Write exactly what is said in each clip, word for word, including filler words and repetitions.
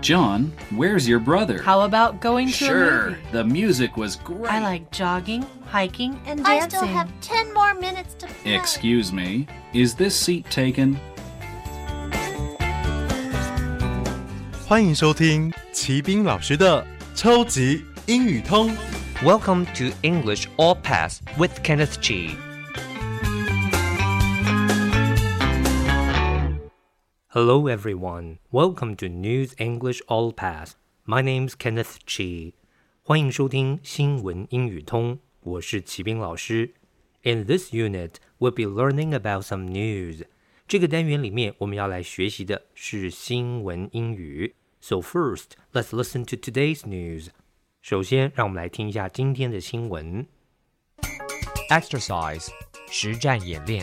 John, where's your brother? How about going to Sure, a movie? the music was great. I like jogging, hiking, and I dancing. still have ten more minutes to play. Excuse me, is this seat taken? 欢迎收听齐斌老师的超级英语通。 Welcome to English All Pass with Kenneth Chi. Hello everyone. Welcome to News English All Pass. My name's Kenneth Chi. 欢迎收听新闻英语通，我是齐斌老师。In this unit, we'll be learning about some news. 这个单元里面我们要来学习的是新闻英语。So first, let's listen to today's news. 首先，让我们来听一下今天的新闻。 Exercise 实战演练。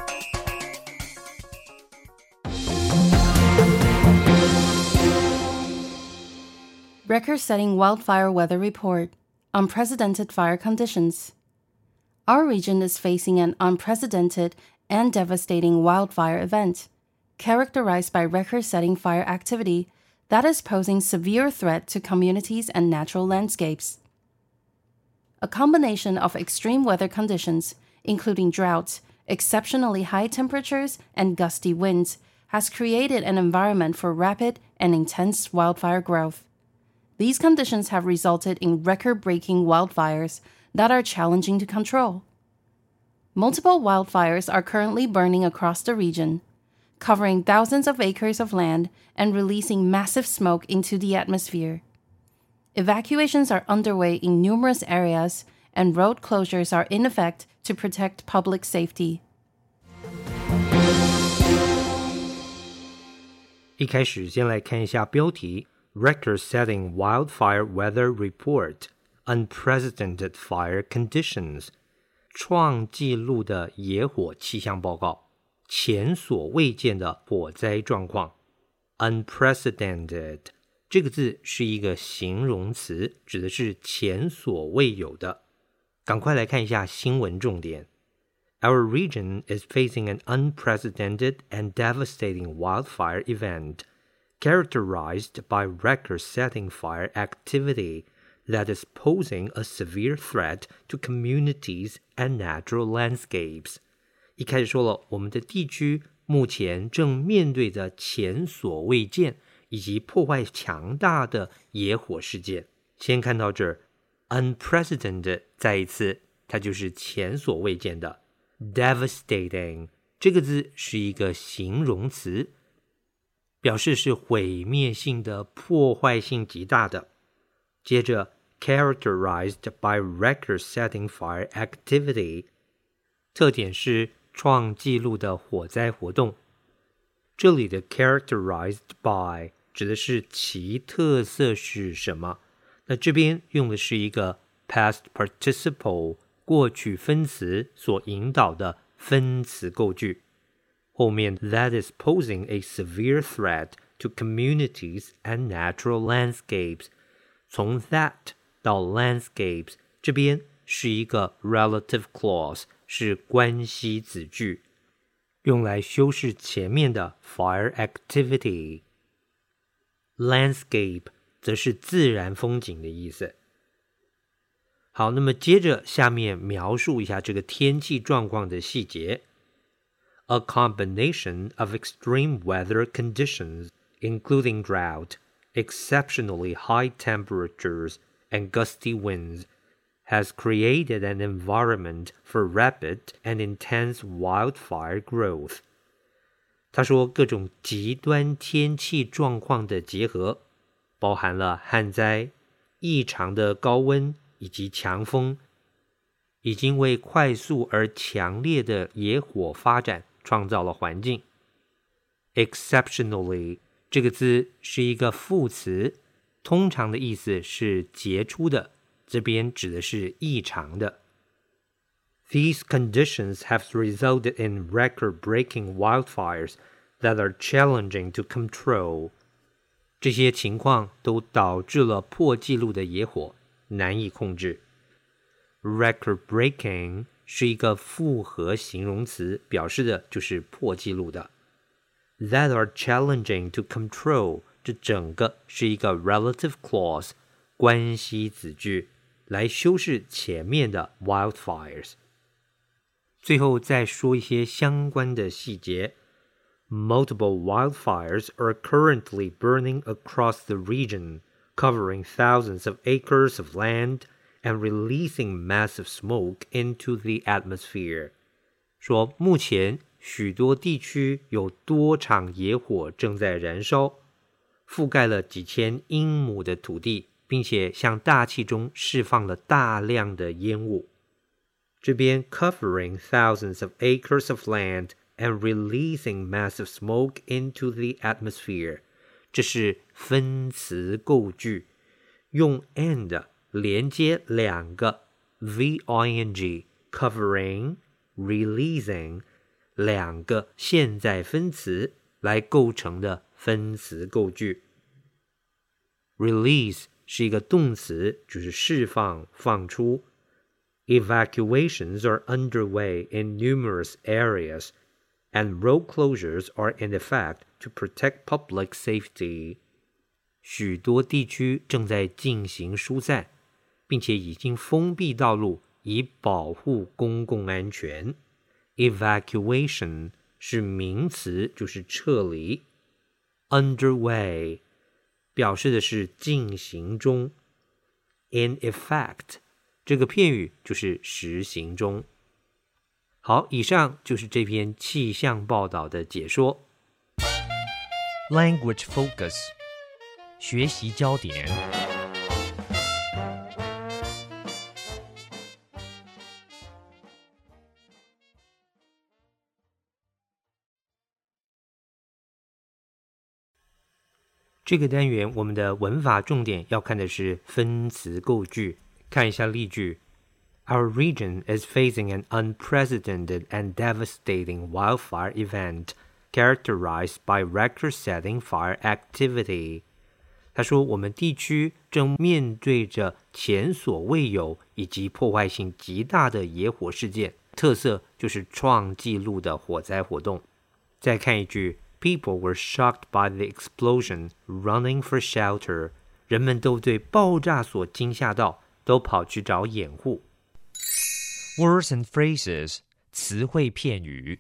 Record-setting wildfire weather report. Unprecedented fire conditions. Our region is facing an unprecedented and devastating wildfire event, characterized by record-setting fire activity that is posing severe threat to communities and natural landscapes. A combination of extreme weather conditions, including drought, exceptionally high temperatures, and gusty winds, has created an environment for rapid and intense wildfire growth. These conditions have resulted in record-breaking wildfires that are challenging to control. Multiple wildfires are currently burning across the region, covering thousands of acres of land and releasing massive smoke into the atmosphere. Evacuations are underway in numerous areas, and road closures are in effect to protect public safety. 一开始先来看一下标题 Record-setting wildfire weather report Unprecedented fire conditions 创纪录的野火气象报告前所未见的火灾状况 Unprecedented 这个字是一个形容词，指的是前所未有的。赶快来看一下新闻重点。Our region is facing an unprecedented and devastating wildfire event, characterized by record-setting fire activity that is posing a severe threat to communities and natural landscapes. 一开始说了，我们的地区目前正面对着前所未见以及破坏强大的野火事件。先看到这儿 unprecedented 再一次，它就是前所未见的。Devastating 这个字是一个形容词，表示是毁灭性的、破坏性极大的。接着 characterized by record-setting fire activity 特点是创纪录的火灾活动。这里的 characterized by 指的是其特色是什么，那这边用的是一个 past participle 过去分词所引导的分词构句，后面 that is posing a severe threat to communities and natural landscapes 从 that 到 landscapes 这边是一个 relative clause 是关系子句，用来修饰前面的 fire activity。 landscape 则是自然风景的意思。好，那么接着下面描述一下这个天气状况的细节。A combination of extreme weather conditions, including drought, exceptionally high temperatures, and gusty winds, has created an environment for rapid and intense wildfire growth. 他说，各种极端天气状况的结合，包含了旱灾、异常的高温以及强风，已经为快速而强烈的野火发展创造了环境。Exceptionally 这个字是一个副词，通常的意思是杰出的，这边指的是异常的。These conditions have resulted in record-breaking wildfires that are challenging to control. 这些情况都导致了破纪录的野火难以控制。Record-breaking 是一个复合形容词，表示的就是破纪录的。That are challenging to control 这整个是一个 relative clause 关系子句，来修饰前面的 wildfires。最后再说一些相关的细节。Multiple wildfires are currently burning across the region, covering thousands of acres of land and releasing massive smoke into the atmosphere. 说目前许多地区有多场野火正在燃烧，覆盖了几千英亩的土地，并且向大气中释放了大量的烟雾。这边 covering thousands of acres of land and releasing massive smoke into the atmosphere， 这是分词构句，用 and 连接两个 V-ing covering releasing 两个现在分词来构成的分词构句。Release 是一个动词，就是释放、放出。Evacuations are underway in numerous areas, and road closures are in effect to protect public safety. 许多地区正在进行疏散，并且已经封闭道路，以保护公共安全。Evacuation 是名词，就是撤离。Underway 表示的是进行中。In effect 这个片语就是实行中。好，以上就是这篇气象报道的解说。 Language focus 学习焦点。 这个单元我们的文法重点要看的是分词构句，看一下例句。Our region is facing an unprecedented and devastating wildfire event characterized by record-setting fire activity. 他说我们地区正面对着前所未有以及破坏性极大的野火事件，特色就是创纪录的火灾活动。再看一句，People were shocked by the explosion, running for shelter. 人们都对爆炸所惊吓到，都跑去找掩护。 Words and phrases 词汇片语。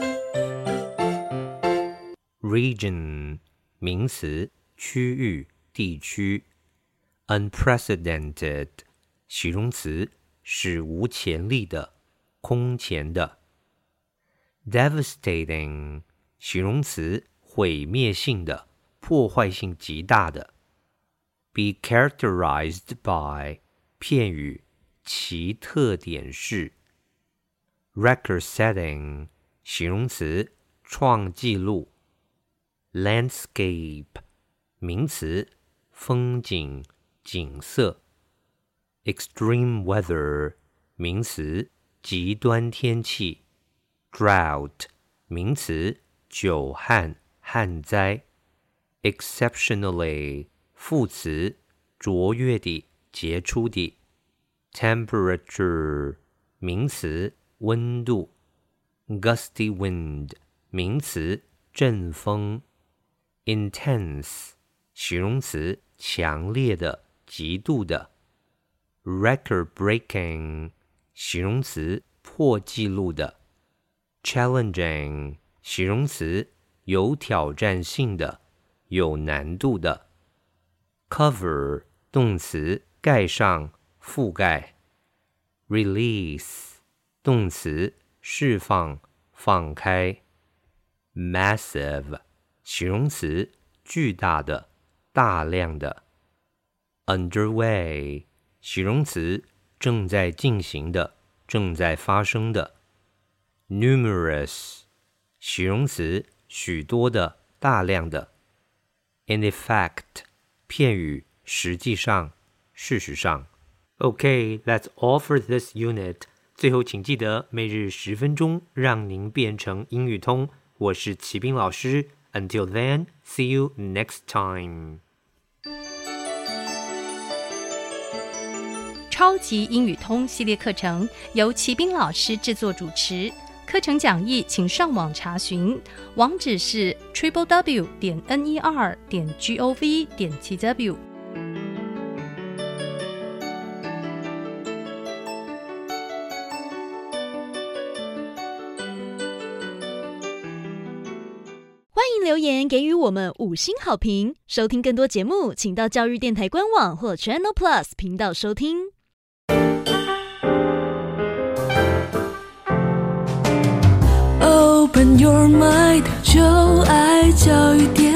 Region 名词，区域、地区。Unprecedented 形容词，史无前例的、空前的。Devastating形容词，毁灭性的、破坏性极大的。Be characterized by 片语，其特点是。Record-setting 形容词，创纪录。Landscape 名词，风景、景色。Extreme weather 名词，极端天气。Drought 名词，久旱、旱灾。Exceptionally 副词，卓越的、杰出的。Temperature 名词，温度。Gusty wind 名词，阵风。Intense 形容词，强烈的、极度的。Record-breaking 形容词，破纪录的。Challenging 形容词，有挑战性的、有难度的。Cover 动词，盖上、覆盖。Release 动词，释放、放开。Massive 形容词，巨大的、大量的。Underway 形容词，正在进行的、正在发生的。Numerous 形容词，许多的、大量的。In effect 片语，实际上、事实上。Okay, that's all for this unit. 最后请记得每日十分钟，让您变成英语通。我是齐斌老师。Until then, see you next time. 超级英语通系列课程由齐斌老师制作主持，课课程讲义请上网查询，网址是 triple w 点 n e r 点 gov 点 t w。 欢迎留言给予我们五星好评，收听更多节目请到教育电台官网或 Channel Plus 频道收听。 Open your mind， 就爱教育电